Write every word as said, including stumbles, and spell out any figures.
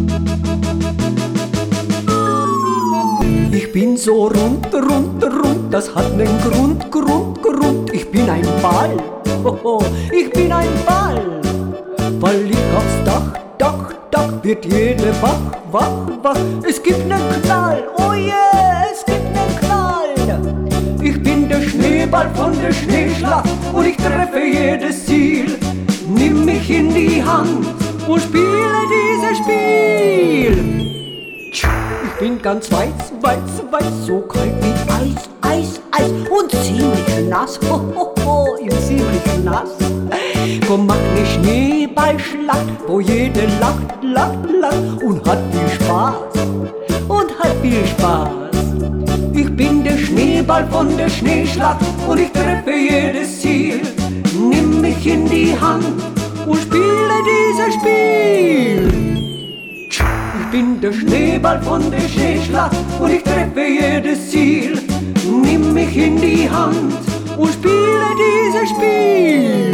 Ich bin so rund, rund, rund, das hat nen Grund, Grund, Grund. Ich bin ein Ball, hoho, ich bin ein Ball. Weil ich aufs Dach, Dach, Dach, wird jede wach, wach, wach. Es gibt nen Knall, oh yeah, es gibt nen Knall. Ich bin der Schneeball von der Schneeschlacht und ich treffe jedes Ziel. Nimm mich in die Hand und spiele dieses Spiel. Ich bin ganz weiß, weiß, weiß, so kalt wie Eis, Eis, Eis und ziemlich nass, ho, ho, ho, ziemlich nass. Komm, mach ne Schneeballschlacht, wo jede lacht, lacht, lacht und hat viel Spaß, und hat viel Spaß. Ich bin der Schneeball von der Schneeschlacht und ich treffe jedes Ziel. Nimm mich in die Hand und spiele dieses Spiel. Ich bin der Schneeball von der Schneeschlacht und ich treffe jedes Ziel. Nimm mich in die Hand und spiele dieses Spiel.